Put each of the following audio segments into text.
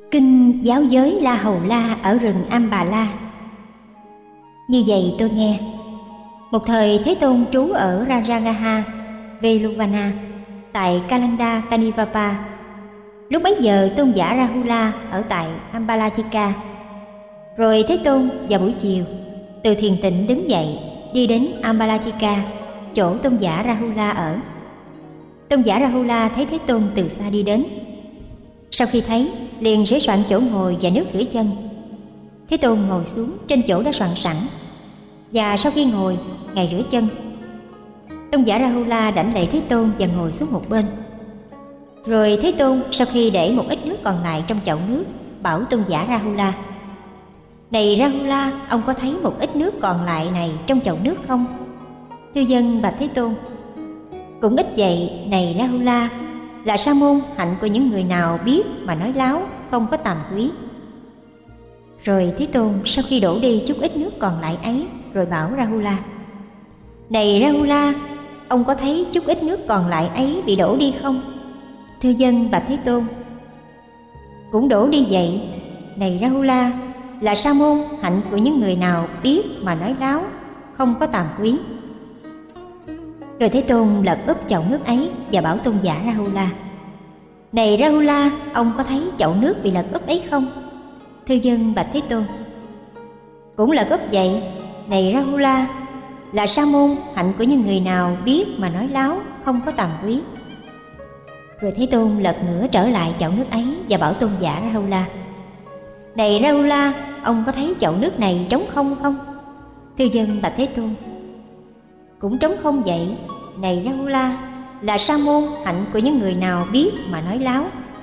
Kinh giáo giới La Hầu La ở rừng Ambala. Như vậy tôi nghe, một thời Thế Tôn trú ở Rajagaha, Veluvana, tại Kalanda Kanivapa. Lúc bấy giờ tôn giả Rahula ở tại Ambalajika. Rồi Thế Tôn vào buổi chiều từ thiền tịnh đứng dậy, đi đến Ambalajika, chỗ tôn giả Rahula ở. Tôn giả Rahula thấy Thế Tôn từ xa đi đến. Sau khi thấy, liền sửa soạn chỗ ngồi và nước rửa chân. Thế Tôn ngồi xuống trên chỗ đã soạn sẵn, và sau khi ngồi, ngài rửa chân. Tôn giả Rahula đảnh lễ Thế Tôn và ngồi xuống một bên. Rồi Thế Tôn sau khi để một ít nước còn lại trong chậu nước, bảo tôn giả Rahula: Này Rahula, ông có thấy một ít nước còn lại này trong chậu nước không? Thư dân bạch Thế Tôn: Cũng ít vậy, này Rahula, là sa môn hạnh của những người nào biết mà nói láo, không có tàm quý. Rồi Thế Tôn sau khi đổ đi chút ít nước còn lại ấy, rồi bảo Rahula: Này Rahula, ông có thấy chút ít nước còn lại ấy bị đổ đi không? Thư dân bạch Thế Tôn: Cũng đổ đi vậy, này Rahula, là sa môn hạnh của những người nào biết mà nói láo, không có tàm quý. Rồi Thế Tôn lật úp chậu nước ấy và bảo tôn giả Rahula: Này Rahula, ông có thấy chậu nước bị lật úp ấy không? Thư dân bạch Thế Tôn: Cũng lật úp vậy, này Rahula, là sa môn hạnh của những người nào biết mà nói láo, không có tàm quý. Rồi Thế Tôn lật ngửa trở lại chậu nước ấy và bảo tôn giả Rahula: Này Rahula, ông có thấy chậu nước này trống không không? Thư dân bạch Thế Tôn: Cũng trống không vậy, này Rahula, là sa môn hạnh của những người nào biết mà nói láo.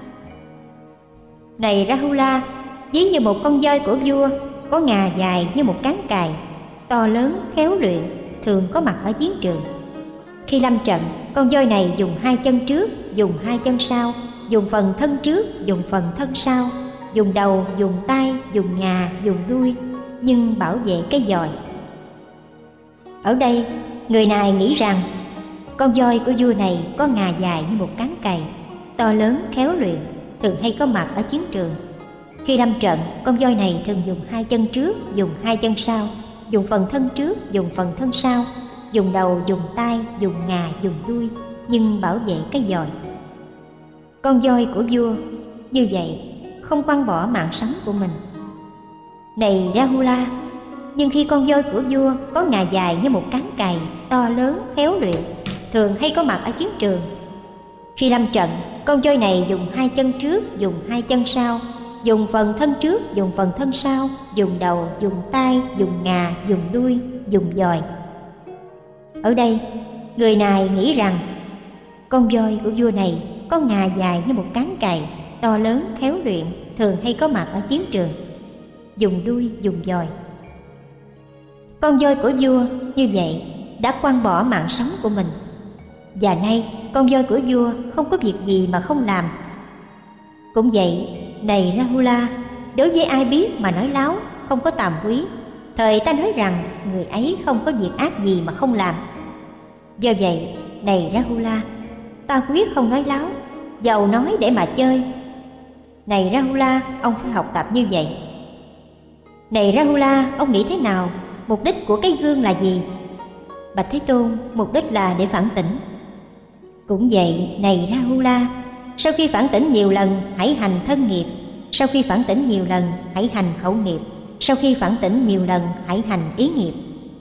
Này Rahula, ví như một con voi của vua, có ngà dài như một cán cài, to lớn, khéo luyện, thường có mặt ở chiến trường. Khi lâm trận, con voi này dùng hai chân trước, dùng hai chân sau, dùng phần thân trước, dùng phần thân sau, dùng đầu, dùng tay, dùng ngà, dùng đuôi, nhưng bảo vệ cái giòi. Ở đây, người này nghĩ rằng con voi của vua này có ngà dài như một cán cày, to lớn, khéo luyện, thường hay có mặt ở chiến trường. Khi lâm trận, con voi này thường dùng hai chân trước, dùng hai chân sau, dùng phần thân trước, dùng phần thân sau, dùng đầu, dùng tay, dùng ngà, dùng đuôi, nhưng bảo vệ cái giòi. Con voi của vua như vậy không quăng bỏ mạng sống của mình. Này Rahula, nhưng khi con voi của vua có ngà dài như một cán cày, to lớn, khéo luyện, thường hay có mặt ở chiến trường. Khi lâm trận, con voi này dùng hai chân trước, dùng hai chân sau, dùng phần thân trước, dùng phần thân sau, dùng đầu, dùng tay, dùng ngà, dùng đuôi, dùng giòi. Ở đây, người này nghĩ rằng con voi của vua này có ngà dài như một cán cày, to lớn, khéo luyện, thường hay có mặt ở chiến trường, dùng đuôi, dùng giòi. Con voi của vua như vậy đã quăng bỏ mạng sống của mình, và nay con voi của vua không có việc gì mà không làm. Cũng vậy, này Rahula, đối với ai biết mà nói láo, không có tàm quý, thời ta nói rằng người ấy không có việc ác gì mà không làm. Do vậy, này Rahula, ta quyết không nói láo, dầu nói để mà chơi. Này Rahula, ông phải học tập như vậy. Này Rahula, ông nghĩ thế nào? Mục đích của cái gương là gì? Bạch Thế Tôn: Mục đích là để phản tỉnh. Cũng vậy, này Rahula, sau khi phản tỉnh nhiều lần, hãy hành thân nghiệp. Sau khi phản tỉnh nhiều lần, hãy hành hậu nghiệp. Sau khi phản tỉnh nhiều lần, hãy hành ý nghiệp.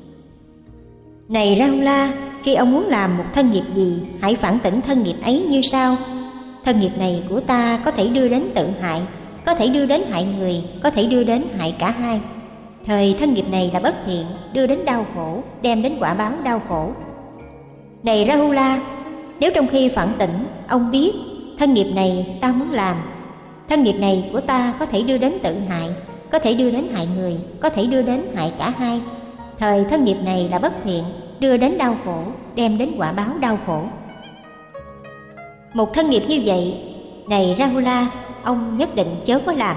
Này Rahula, khi ông muốn làm một thân nghiệp gì, hãy phản tỉnh thân nghiệp ấy như sau: Thân nghiệp này của ta có thể đưa đến tự hại, có thể đưa đến hại người, có thể đưa đến hại cả hai. Thời thân nghiệp này là bất thiện, đưa đến đau khổ, đem đến quả báo đau khổ. Này Rahula, nếu trong khi phản tỉnh, ông biết thân nghiệp này ta muốn làm, thân nghiệp này của ta có thể đưa đến tự hại, có thể đưa đến hại người, có thể đưa đến hại cả hai. Thời thân nghiệp này là bất thiện, đưa đến đau khổ, đem đến quả báo đau khổ. Một thân nghiệp như vậy, này Rahula, ông nhất định chớ có làm.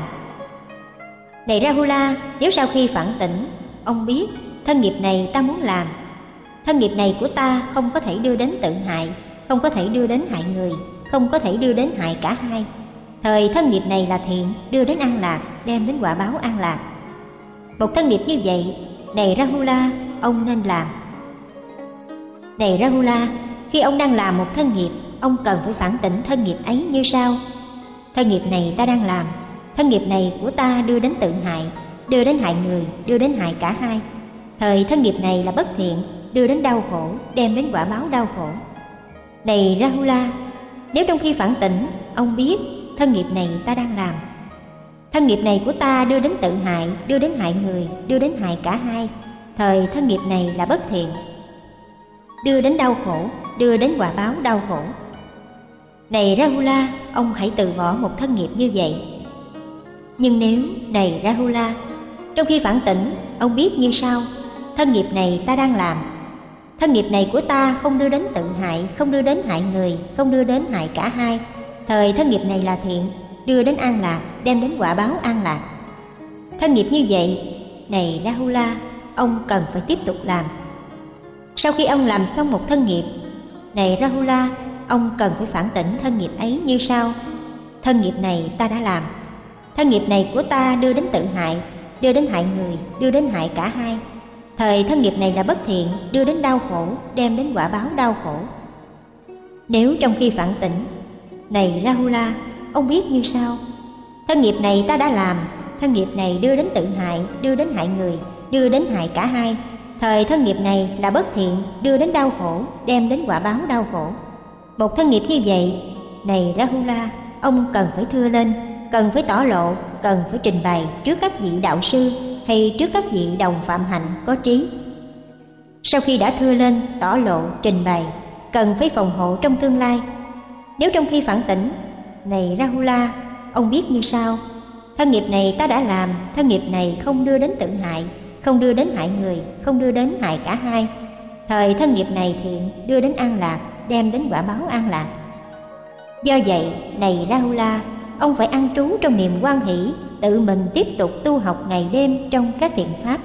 Này Rahula, nếu sau khi phản tỉnh, ông biết thân nghiệp này ta muốn làm, thân nghiệp này của ta không có thể đưa đến tự hại, không có thể đưa đến hại người, không có thể đưa đến hại cả hai. thời thân nghiệp này là thiện, đưa đến an lạc, đem đến quả báo an lạc. Một thân nghiệp như vậy, này Rahula, ông nên làm. Này Rahula, khi ông đang làm một thân nghiệp, ông cần phải phản tỉnh thân nghiệp ấy như sau: thân nghiệp này ta đang làm, thân nghiệp này của ta đưa đến tự hại, đưa đến hại người, đưa đến hại cả hai. Thời thân nghiệp này là bất thiện, đưa đến đau khổ, đem đến quả báo đau khổ. Này Rahula, nếu trong khi phản tỉnh, ông biết thân nghiệp này ta đang làm, thân nghiệp này của ta đưa đến tự hại, đưa đến hại người, đưa đến hại cả hai. Thời thân nghiệp này là bất thiện, đưa đến đau khổ, đưa đến quả báo đau khổ. Này Rahula, ông hãy từ bỏ một thân nghiệp như vậy. Nhưng nếu, này Rahula, trong khi phản tỉnh, ông biết như sau: thân nghiệp này ta đang làm, thân nghiệp này của ta không đưa đến tự hại, không đưa đến hại người, không đưa đến hại cả hai. Thời thân nghiệp này là thiện, đưa đến an lạc, đem đến quả báo an lạc. Thân nghiệp như vậy, này Rahula, ông cần phải tiếp tục làm. Sau khi ông làm xong một thân nghiệp, này Rahula, ông cần phải phản tỉnh thân nghiệp ấy như sau: thân nghiệp này ta đã làm, thân nghiệp này của ta đưa đến tự hại, đưa đến hại người, đưa đến hại cả hai. Thời thân nghiệp này là bất thiện, đưa đến đau khổ, đem đến quả báo đau khổ. Nếu trong khi phản tỉnh, này Rahula, ông biết như sau: thân nghiệp này ta đã làm, thân nghiệp này đưa đến tự hại, đưa đến hại người, đưa đến hại cả hai. Thời thân nghiệp này là bất thiện, đưa đến đau khổ, đem đến quả báo đau khổ. Một thân nghiệp như vậy, này Rahula, ông cần phải thưa lên, cần phải tỏ lộ, cần phải trình bày trước các vị đạo sư hay trước các vị đồng phạm hạnh có trí. Sau khi đã thưa lên, tỏ lộ, trình bày, cần phải phòng hộ trong tương lai. Nếu trong khi phản tỉnh, này Rahula, ông biết như sau: thân nghiệp này ta đã làm, thân nghiệp này không đưa đến tự hại, không đưa đến hại người, không đưa đến hại cả hai. Thời thân nghiệp này thiện, đưa đến an lạc, đem đến quả báo an lạc. Do vậy, này Rahula, ông phải an trú trong niềm hoan hỷ, tự mình tiếp tục tu học ngày đêm trong các thiện pháp.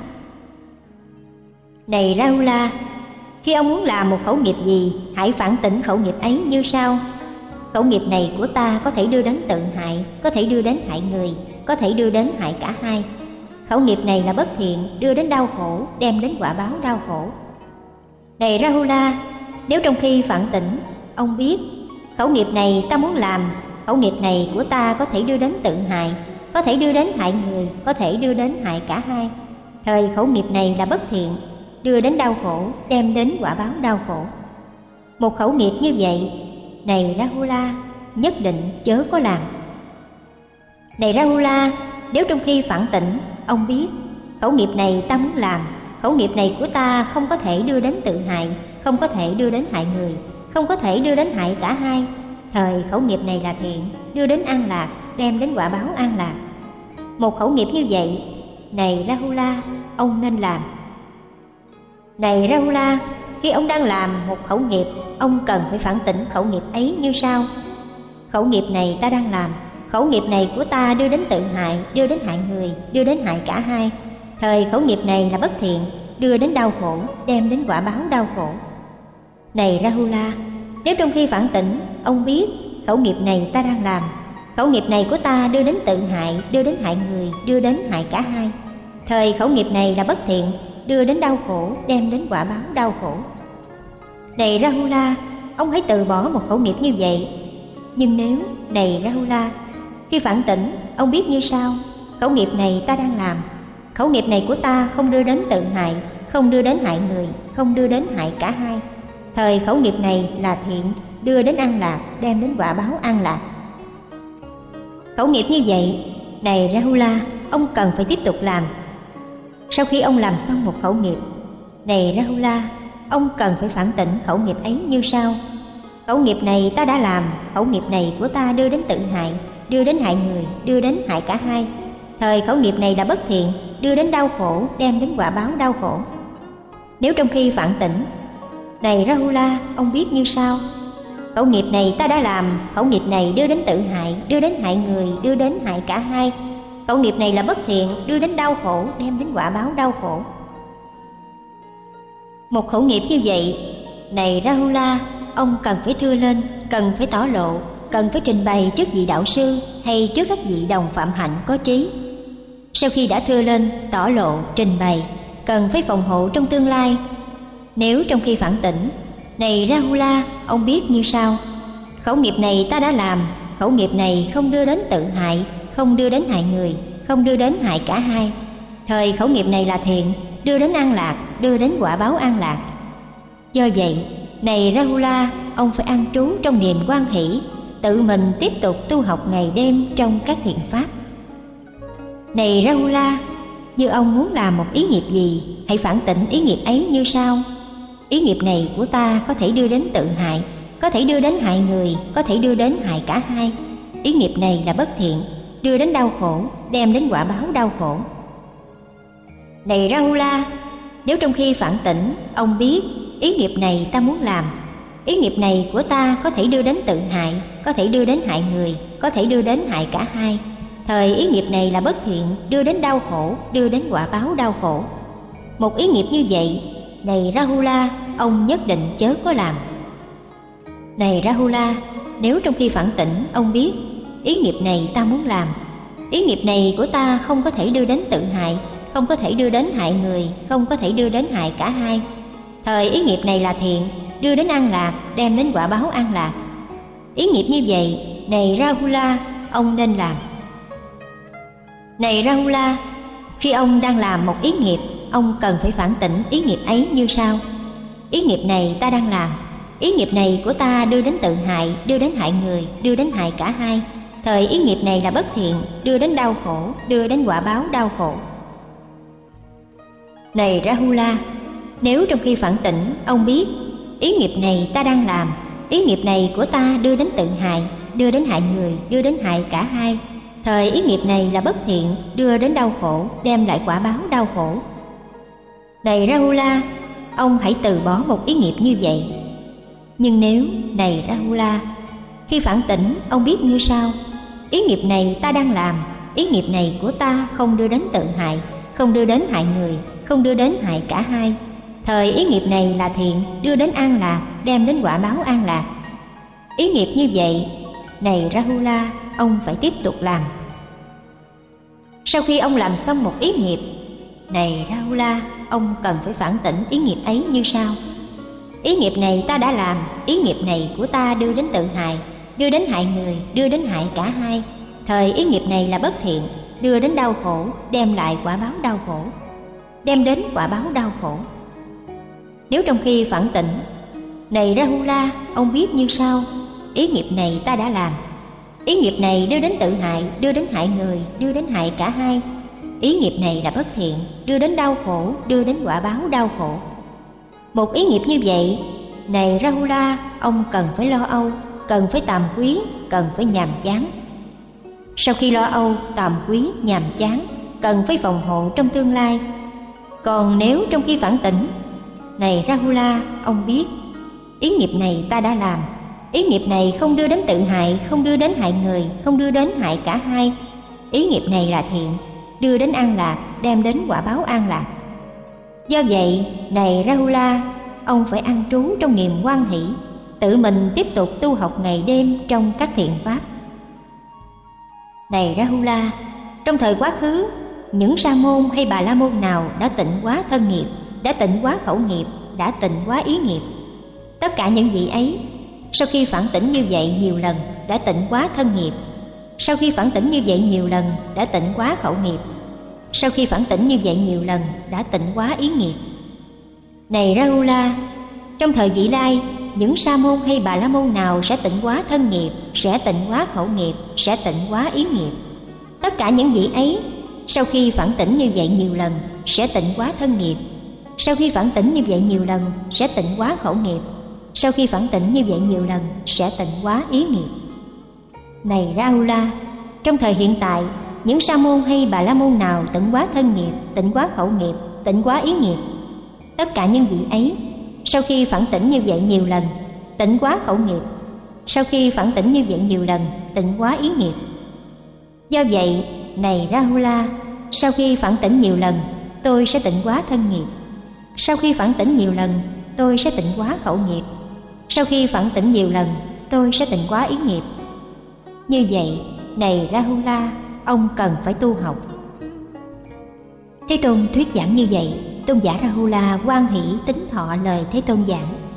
Này Rahula, khi ông muốn làm một khẩu nghiệp gì, hãy phản tỉnh khẩu nghiệp ấy như sau: khẩu nghiệp này của ta có thể đưa đến tự hại, có thể đưa đến hại người, có thể đưa đến hại cả hai. Khẩu nghiệp này là bất thiện, đưa đến đau khổ, đem đến quả báo đau khổ. Này Rahula, nếu trong khi phản tỉnh, ông biết khẩu nghiệp này ta muốn làm, khẩu nghiệp này của ta có thể đưa đến tự hại, có thể đưa đến hại người, có thể đưa đến hại cả hai. Thời khẩu nghiệp này là bất thiện, đưa đến đau khổ, đem đến quả báo đau khổ. Một khẩu nghiệp như vậy, này Rahula, nhất định chớ có làm. Này Rahula, nếu trong khi phản tỉnh, ông biết khẩu nghiệp này ta muốn làm, khẩu nghiệp này của ta không có thể đưa đến tự hại, không có thể đưa đến hại người, không có thể đưa đến hại cả hai. Thời khẩu nghiệp này là thiện, đưa đến an lạc, đem đến quả báo an lạc. Một khẩu nghiệp như vậy, này Rahula, ông nên làm. Này Rahula, khi ông đang làm một khẩu nghiệp, ông cần phải phản tỉnh khẩu nghiệp ấy như sau: khẩu nghiệp này ta đang làm, khẩu nghiệp này của ta đưa đến tự hại, đưa đến hại người, đưa đến hại cả hai. Thời khẩu nghiệp này là bất thiện, đưa đến đau khổ, đem đến quả báo đau khổ. Này Rahula, nếu trong khi phản tỉnh, ông biết khẩu nghiệp này ta đang làm, khẩu nghiệp này của ta đưa đến tự hại, đưa đến hại người, đưa đến hại cả hai. Thời khẩu nghiệp này là bất thiện, đưa đến đau khổ, đem đến quả báo đau khổ. Này Rahula, ông hãy từ bỏ một khẩu nghiệp như vậy. Nhưng nếu, này Rahula, khi phản tỉnh, ông biết như sau: khẩu nghiệp này ta đang làm, khẩu nghiệp này của ta không đưa đến tự hại, không đưa đến hại người, không đưa đến hại cả hai. Thời khẩu nghiệp này là thiện, đưa đến an lạc, đem đến quả báo an lạc. Khẩu nghiệp như vậy, này Rahula, ông cần phải tiếp tục làm. Sau khi ông làm xong một khẩu nghiệp, này Rahula, ông cần phải phản tỉnh khẩu nghiệp ấy như sau: khẩu nghiệp này ta đã làm, khẩu nghiệp này của ta đưa đến tự hại, đưa đến hại người, đưa đến hại cả hai. Thời khẩu nghiệp này là bất thiện, đưa đến đau khổ, đem đến quả báo đau khổ. Nếu trong khi phản tỉnh, này Rahula, ông biết như sau: khẩu nghiệp này ta đã làm, khẩu nghiệp này đưa đến tự hại, đưa đến hại người, đưa đến hại cả hai. Khẩu nghiệp này là bất thiện, đưa đến đau khổ, đem đến quả báo đau khổ. Một khẩu nghiệp như vậy, này Rahula, ông cần phải thưa lên, cần phải tỏ lộ, cần phải trình bày trước vị đạo sư hay trước các vị đồng phạm hạnh có trí. Sau khi đã thưa lên, tỏ lộ, trình bày, cần phải phòng hộ trong tương lai. Nếu trong khi phản tỉnh, này Rahula, ông biết như sau: khẩu nghiệp này ta đã làm, khẩu nghiệp này không đưa đến tự hại, không đưa đến hại người, không đưa đến hại cả hai. Thời khẩu nghiệp này là thiện, đưa đến an lạc, đưa đến quả báo an lạc. Do vậy, này Rahula, ông phải an trú trong niềm hoan hỷ, tự mình tiếp tục tu học ngày đêm trong các thiện pháp. Này Rahula, như ông muốn làm một ý nghiệp gì, hãy phản tỉnh ý nghiệp ấy như sau: ý nghiệp này của ta có thể đưa đến tự hại, có thể đưa đến hại người, có thể đưa đến hại cả hai. Ý nghiệp này là bất thiện, đưa đến đau khổ, đem đến quả báo đau khổ. Này Rahula, nếu trong khi phản tỉnh, ông biết ý nghiệp này ta muốn làm, ý nghiệp này của ta có thể đưa đến tự hại, có thể đưa đến hại người, có thể đưa đến hại cả hai. Thời ý nghiệp này là bất thiện, đưa đến đau khổ, đưa đến quả báo đau khổ. Một ý nghiệp như vậy, này Rahula, ông nhất định chớ có làm. Này Rahula, nếu trong khi phản tỉnh, ông biết ý nghiệp này ta muốn làm, ý nghiệp này của ta không có thể đưa đến tự hại, không có thể đưa đến hại người, không có thể đưa đến hại cả hai. Thời ý nghiệp này là thiện, đưa đến an lạc, đem đến quả báo an lạc. Ý nghiệp như vậy, này Rahula, ông nên làm. Này Rahula, khi ông đang làm một ý nghiệp, ông cần phải phản tỉnh ý nghiệp ấy như sau: ý nghiệp này ta đang làm, ý nghiệp này của ta đưa đến tự hại, đưa đến hại người, đưa đến hại cả hai. Thời ý nghiệp này là bất thiện, đưa đến đau khổ, đưa đến quả báo đau khổ. Này Rahula, nếu trong khi phản tỉnh, ông biết ý nghiệp này ta đang làm, ý nghiệp này của ta đưa đến tự hại, đưa đến hại người, đưa đến hại cả hai. Thời ý nghiệp này là bất thiện, đưa đến đau khổ, đem lại quả báo đau khổ. Này Rahula, ông hãy từ bỏ một ý nghiệp như vậy. Nhưng nếu, này Rahula, khi phản tỉnh, ông biết như sau: ý nghiệp này ta đang làm, ý nghiệp này của ta không đưa đến tự hại, không đưa đến hại người, không đưa đến hại cả hai. Thời ý nghiệp này là thiện, đưa đến an lạc, đem đến quả báo an lạc. Ý nghiệp như vậy, này Rahula, ông phải tiếp tục làm. Sau khi ông làm xong một ý nghiệp, này Rahula, ông cần phải phản tỉnh ý nghiệp ấy như sau: ý nghiệp này ta đã làm, ý nghiệp này của ta đưa đến tự hại, đưa đến hại người, đưa đến hại cả hai. Thời ý nghiệp này là bất thiện, đưa đến đau khổ, đem lại quả báo đau khổ, đem đến quả báo đau khổ. Nếu trong khi phản tỉnh, này Rahula, ông biết như sau: ý nghiệp này ta đã làm, ý nghiệp này đưa đến tự hại, đưa đến hại người, đưa đến hại cả hai. Ý nghiệp này là bất thiện, đưa đến đau khổ, đưa đến quả báo đau khổ. Một ý nghiệp như vậy, này Rahula, ông cần phải lo âu, cần phải tàm quý, cần phải nhàm chán. Sau khi lo âu, tàm quý, nhàm chán, cần phải phòng hộ trong tương lai. Còn nếu trong khi phản tỉnh, này Rahula, ông biết ý nghiệp này ta đã làm, ý nghiệp này không đưa đến tự hại, không đưa đến hại người, không đưa đến hại cả hai. Ý nghiệp này là thiện, đưa đến an lạc, đem đến quả báo an lạc. Do vậy, này Rahula, ông phải an trú trong niềm hoan hỷ, tự mình tiếp tục tu học ngày đêm trong các thiện pháp. Này Rahula, trong thời quá khứ, những sa môn hay bà la môn nào đã tịnh hóa thân nghiệp, đã tịnh hóa khẩu nghiệp, đã tịnh hóa ý nghiệp, tất cả những vị ấy sau khi phản tỉnh như vậy nhiều lần đã tịnh hóa thân nghiệp, sau khi phản tỉnh như vậy nhiều lần đã tịnh hóa khẩu nghiệp, sau khi phản tỉnh như vậy nhiều lần đã tịnh hóa ý nghiệp. Này Rahula, trong thời vị lai, những sa môn hay bà la môn nào sẽ tịnh hóa thân nghiệp, sẽ tịnh hóa khẩu nghiệp, sẽ tịnh hóa ý nghiệp, tất cả những vị ấy sau khi phản tỉnh như vậy nhiều lần sẽ tịnh hóa thân nghiệp, sau khi phản tỉnh như vậy nhiều lần sẽ tịnh hóa khẩu nghiệp, sau khi phản tỉnh như vậy nhiều lần sẽ tịnh hóa ý nghiệp. Này Rahula, trong thời hiện tại, những sa môn hay bà la môn nào tịnh hóa thân nghiệp, tịnh hóa khẩu nghiệp, tịnh hóa ý nghiệp, tất cả những vị ấy sau khi phản tỉnh như vậy nhiều lần tịnh hóa khẩu nghiệp, sau khi phản tỉnh như vậy nhiều lần tịnh hóa ý nghiệp. Do vậy, này Rahula, sau khi phản tỉnh nhiều lần tôi sẽ tịnh hóa thân nghiệp, sau khi phản tỉnh nhiều lần tôi sẽ tịnh hóa khẩu nghiệp, sau khi phản tỉnh nhiều lần tôi sẽ tịnh hóa ý nghiệp, Như vậy, này Rahula, ông cần phải tu học. Thế Tôn thuyết giảng như vậy, tôn giả Rahula hoan hỷ tín thọ lời Thế Tôn giảng.